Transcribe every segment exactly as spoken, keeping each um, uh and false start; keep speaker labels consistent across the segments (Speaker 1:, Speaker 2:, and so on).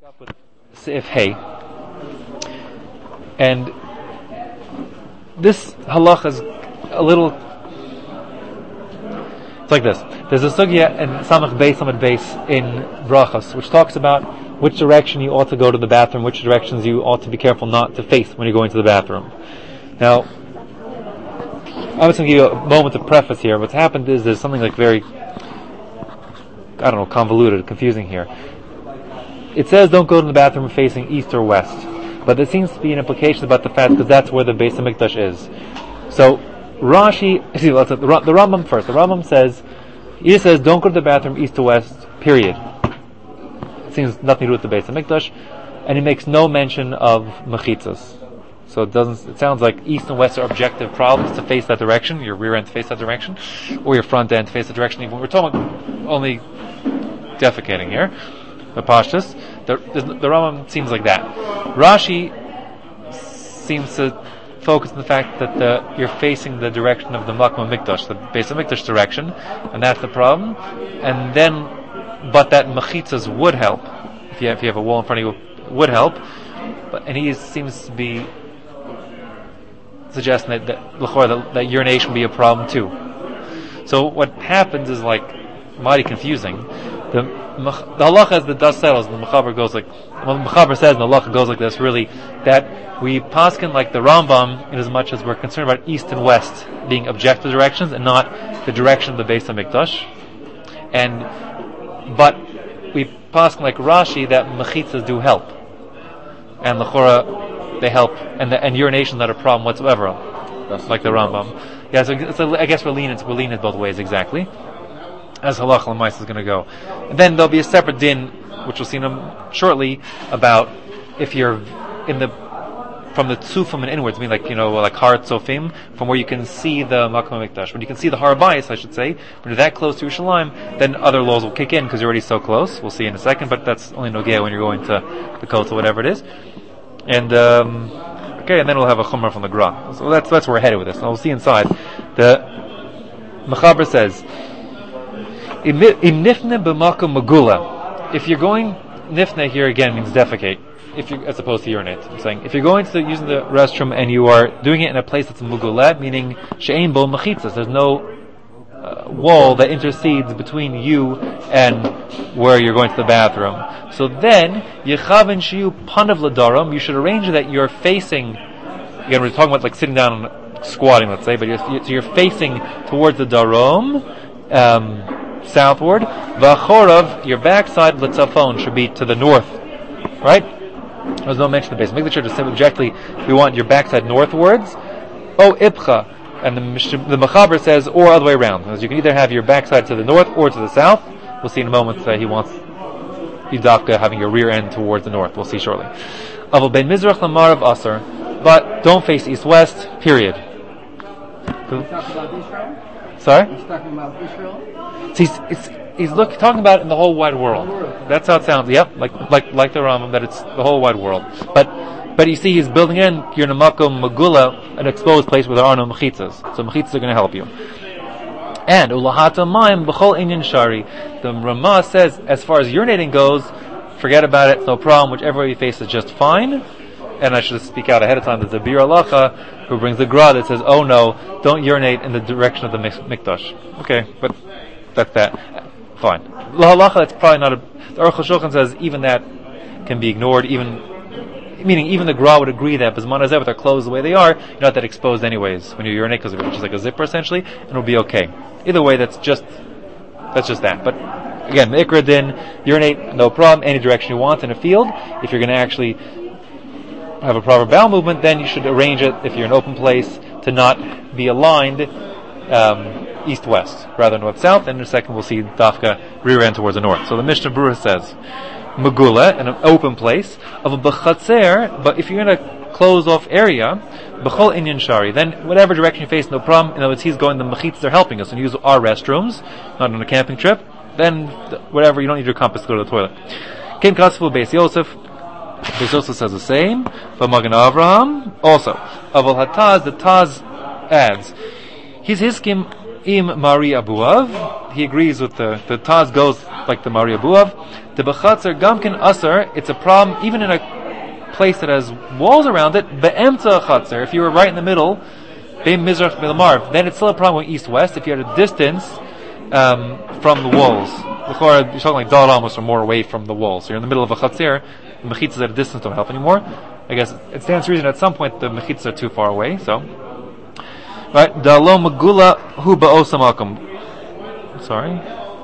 Speaker 1: Up with Seif Hay, and this halacha is a little. It's like this. There's a sugya in Samach Beis Samad Beis in Brachos, which talks about which direction you ought to go to the bathroom, which directions you ought to be careful not to face when you're going to the bathroom. Now, I'm just going to give you a moment of preface here. What's happened is there's something like very, I don't know, convoluted, confusing here. It says don't go to the bathroom facing east or west, but there seems to be an implication about the fact because that's where the Beis Hamikdash is. So Rashi, see, let's the, the Rambam first. The Rambam says, he says don't go to the bathroom east to west. Period. It seems nothing to do with the Beis Hamikdash, and he makes no mention of mechitzas. So it doesn't. It sounds like east and west are objective problems to face that direction. Your rear end to face that direction, or your front end to face that direction. Even we're talking about only defecating here. The Pashtus, the, the, the Rambam seems like that. Rashi seems to focus on the fact that the, you're facing the direction of the Makom Mikdash, the Beis Hamikdash direction, and that's the problem. And then, but that mechitzas would help if you have, if you have a wall in front of you, would help. But and he seems to be suggesting that that, that, that urination would be a problem too. So what happens is like mighty confusing. The, the halacha as the dust settles, and the mechaber goes like, well, the mechaber says, and the halacha goes like this, really, that we paskin like the Rambam in as much as we're concerned about east and west being objective directions and not the direction of the Beis Hamikdash. And, but we paskin like Rashi that mechitzas do help. And l'chora, they help, and the, and urination is not a problem whatsoever. That's like the Rambam. Yeah, so it's a, I guess we're leaning, we're leaning both ways exactly. As halacha l'mais is going to go. And then there'll be a separate din, which we'll see in a, shortly, about if you're in the, from the tzufim and inwards, I mean like, you know, like har tzofim, from where you can see the Makom Mikdash. When you can see the Har Bayis, I should say, when you're that close to Yerushalayim, then other laws will kick in because you're already so close. We'll see in a second, but that's only nogea when you're going to the Kotel, whatever it is. And, um, okay, and then we'll have a chumrah from the Gra. So that's, that's where we're headed with this. And we'll see inside. The Mechaber says, Im nifne b'makom magula. If you're going, nifne here again means defecate, if you, as opposed to urinate. I'm saying, if you're going to the, using the restroom and you are doing it in a place that's mugula, meaning she'ein bo mechitzas, there's no uh, wall that intercedes between you and where you're going to the bathroom. So then, yechaven shiu panav l'daram, you should arrange that you're facing, again we're talking about like sitting down and squatting, let's say, but you're, so you're facing towards the darom, um, southward. V'achorav, your backside l'tzafon should be to the north, right? There's no mention of the base. Make the church just objectively, we want your backside northwards. Oh, ipcha, and the the mechaber says, or other way around. Because you can either have your backside to the north or to the south. We'll see in a moment that he wants yudafka having your rear end towards the north. We'll see shortly. Aval ben mizrach lamarav aser, but don't face east-west. Period. Cool. Sorry?
Speaker 2: He's talking about Israel?
Speaker 1: He's, it's, he's look, talking about it in the whole wide world. That's how it sounds. Yep, like like like the Rambam, that it's the whole wide world. But but you see, he's building in your namako magula, an exposed place where there are no mechitzas. So mechitzas are going to help you. And ulahata mayim b'chol inyan shari. The Ramah says, as far as urinating goes, forget about it. It's no problem. Whichever way you face is just fine. And I should speak out ahead of time. There's a Bir Alacha who brings the Gra that says, oh no, don't urinate in the direction of the Mikdash. Okay, but that's that. Fine. La Halacha, that's probably not a... The Aruch HaShulchan says even that can be ignored, even... Meaning even the Gra would agree that, but Zman Hazeh, with their clothes the way they are, you're not that exposed anyways when you urinate, because it's just like a zipper essentially, and it'll be okay. Either way, that's just... That's just that. But again, the Ikra din, urinate, no problem, any direction you want in a field. If you're going to actually have a proper bowel movement, then you should arrange it, if you're in an open place, to not be aligned um, east-west, rather north-south, and in a second we'll see dafka rear end towards the north. So the Mishnah Berurah says, Megula, in an open place, of a b'chatzer, but if you're in a closed-off area, b'chol inyan shari, then whatever direction you face, no problem. In other words, he's going, the mechitzas are helping us, and use our restrooms, not on a camping trip, then whatever, you don't need your compass to go to the toilet. Ken Kasfu Beis Yosef, Beis Yosef says the same, but Magen Avraham also. Aval Hataz, the Taz adds, he's hiskim im Mari Abuav. He agrees with the the Taz goes like the Maria Buav. The Bechatzer Gamkin Asar, it's a problem even in a place that has walls around it, Be'emta Chatzer, if you were right in the middle, Be'em Mizrach Be'lamarv, then it's still a problem with east-west if you had a distance um, from the walls. The Chora, you're talking like Dal Amos or more away from the walls. So you're in the middle of a Chatzer, the Mechitzas at a distance don't help anymore. I guess it stands to reason at some point the Mechitzas are too far away, so. Right, Dalo Magula Hu Ba'osamakum. Sorry.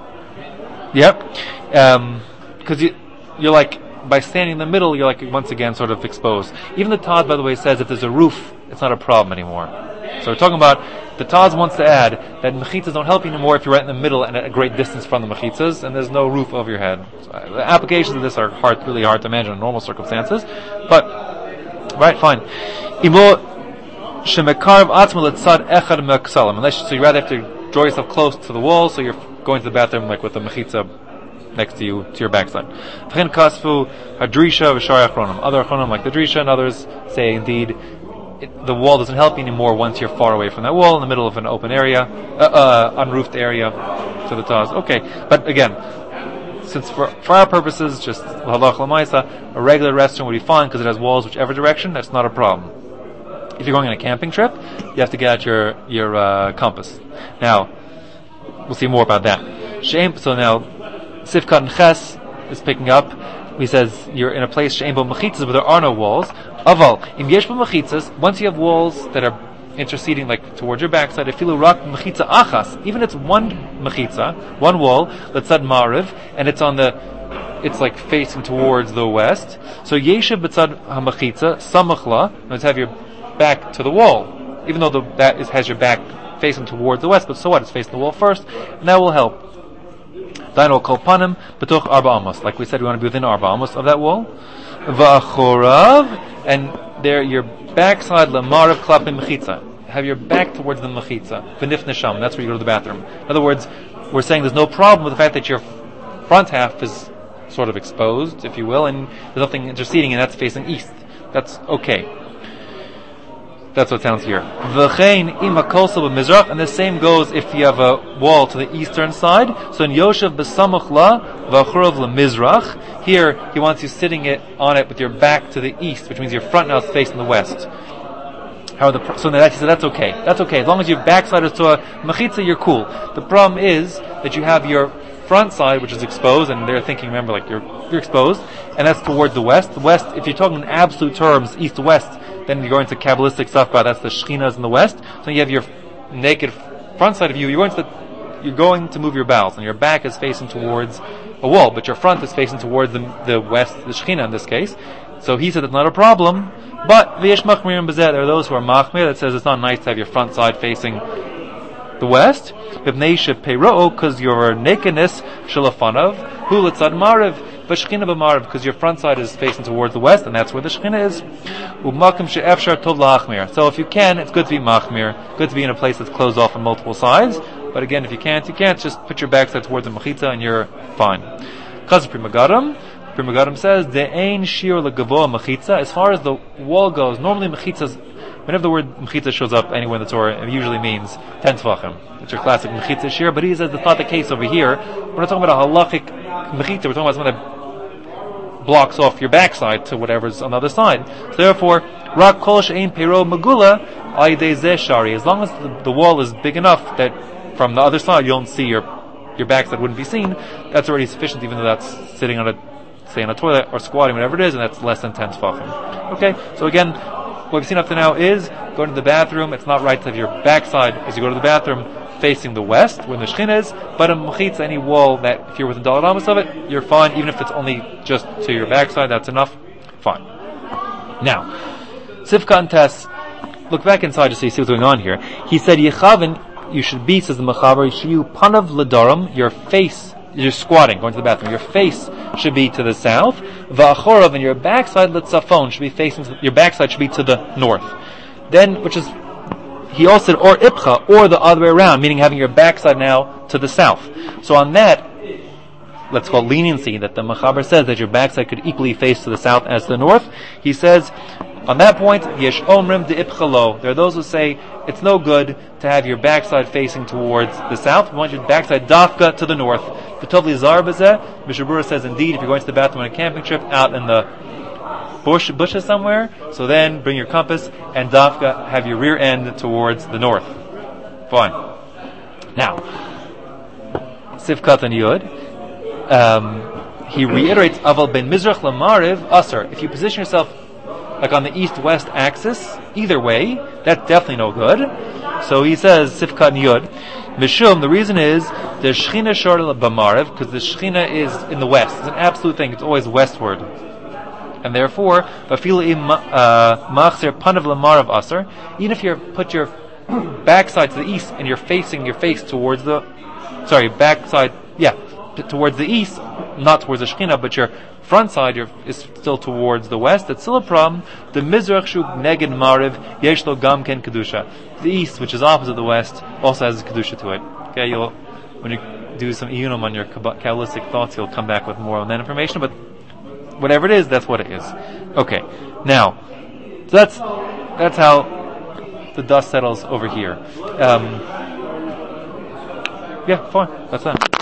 Speaker 1: Yep. Um, cause you, you're like, by standing in the middle, you're like, once again, sort of exposed. Even the Taz, by the way, says if there's a roof, it's not a problem anymore. So we're talking about, the Taz wants to add that mechitzas don't help you anymore if you're right in the middle and at a great distance from the mechitzas, and there's no roof over your head. So, uh, the applications of this are hard, really hard to imagine in normal circumstances. But, right, fine. Imo shemekarv atzma letzad echad me'ksalim. Unless, so you rather have to draw yourself close to the wall, so you're going to the bathroom like with the mechitza next to you, to your backside. V'chen kasfu hadrisha v'shar achronim. Other achronim like the drisha and others say indeed it, the wall doesn't help you anymore once you're far away from that wall in the middle of an open area, uh, uh, unroofed area. To the Taz. Okay, but again, since for, for our purposes, just halach l'maisa, a regular restroom would be fine because it has walls whichever direction. That's not a problem. If you're going on a camping trip, you have to get out your your uh, compass. Now, we'll see more about that. She'em, so now, Sifkat and Ches is picking up. He says you're in a place she'em bo mechitzas, but there are no walls. Aval im yesh bo mechitzas. Once you have walls that are interceding, like towards your backside, afilu rak mechitza achas. Even it's one mechitza, one wall, letzad ma'ariv, and it's on the, it's like facing towards the west. So yeshiv b'tzad hamechitza samachla. Let's have your back to the wall, even though the, that is, has your back facing towards the west. But so what? It's facing the wall first, and that will help. Daino kol panim b'toch arba amos. Like we said, we want to be within arba amos of that wall. Va'achorav, and there your backside lamarav klapim mechitza. Have your back towards the mechitza. V'nif nesham. That's where you go to the bathroom. In other words, we're saying there's no problem with the fact that your front half is sort of exposed, if you will, and there's nothing interceding, and that's facing east. That's okay. That's what it sounds here. V'chein ima kolsa b'mizrach, and the same goes if you have a wall to the eastern side. So in Yoshev b'samach la v'achurov l'mizrach, here he wants you sitting it on it with your back to the east, which means your front now is facing the west. How the so that he said that's okay. That's okay as long as your backside is to a mechitza, you're cool. The problem is that you have your front side which is exposed, and they're thinking, remember, like you're you're exposed, and that's towards the west. The west, if you're talking in absolute terms, east to west, then you're going to Kabbalistic stuff, but that's the Shekhinahs in the west. So you have your naked front side of you. You're going to the, you're going to move your bowels, and your back is facing towards a wall, but your front is facing towards the, the west, the Shekhinah in this case. So he said it's not a problem, but v'yesh machmir and bezeh, there are those who are machmir that says it's not nice to have your front side facing the west. Because your nakedness shalafanav hu letzad mariv v'shechina b'mariv, because your front side is facing towards the west, and that's where the Shekhinah is. U'makim she'efshar tov la'achmir. So if you can, it's good to be machmir, good to be in a place that's closed off on multiple sides. But again, if you can't, you can't. Just put your backside towards the mechitza, and you're fine. Chaz Primagaram. Primagaram says de'ein shir legavoa mechitza. As far as the wall goes, normally mechitzas, whenever the word mechitza shows up anywhere in the Torah, it usually means ten tvachim. It's your classic mechitza shir, but he says that's not the case over here. We're not talking about a halachic mechitza, we're talking about something that blocks off your backside to whatever's on the other side. So therefore, rak kol she'ein peiro megula ayidei zeh shari. As long as the, the wall is big enough that from the other side you don't see your your backside wouldn't be seen, that's already sufficient, even though that's sitting on a, say on a toilet or squatting, whatever it is, and that's less than ten tefachim. Okay, so again, what we've seen up to now is going to the bathroom. It's not right to have your backside as you go to the bathroom facing the west, where the Shekhinah is, but a mechitza, any wall that, if you're within Daled Amos of it, you're fine, even if it's only just to your backside, that's enough, fine. Now, Sifka and Tess, look back inside just so you see what's going on here. He said, Yechavin, you should be, says the Mechaber, you panav l'daram, your face, you're squatting, going to the bathroom, your face should be to the south, va'achorav, and your backside, l'tzafon, should be facing, your backside should be to the north. Then, which is, he also said, or ipcha, or the other way around, meaning having your backside now to the south. So on that, let's call leniency, that the Mechaber says that your backside could equally face to the south as the north, he says, On that point, yesh omrim de'ipchalo. There are those who say it's no good to have your backside facing towards the south. We want your backside dafka to the north. V'tovli zar b'zeh. Mishabura says, indeed, if you're going to the bathroom on a camping trip out in the bush bushes somewhere, so then bring your compass and dafka have your rear end towards the north. Fine. Now, Sivkat and Yud. Um, he reiterates aval ben mizrach lamariv asar. If you position yourself like on the east-west axis, either way, that's definitely no good. So he says, Sifkat Yud, Mishum, the reason is, the Shechina Shor B'Marav, because the Shechina is in the west. It's an absolute thing, it's always westward. And therefore, Vafilu im Machzir Panav L'Marav Asar, even if you put your backside to the east, and you're facing your face towards the, sorry, backside, yeah, towards the east, not towards the Shechina, but your front side your, is still towards the west, that's still a problem. The Mizrach Shuk Neged Mariv Yeshlo Gamken Kedusha. The east, which is opposite the west, also has a Kedusha to it. Okay, you'll, when you do some iyunim on your Kabbalistic thoughts, you'll come back with more on that information, but whatever it is, that's what it is. Okay, now, so that's, that's how the dust settles over here. Um, yeah, fine, that's that.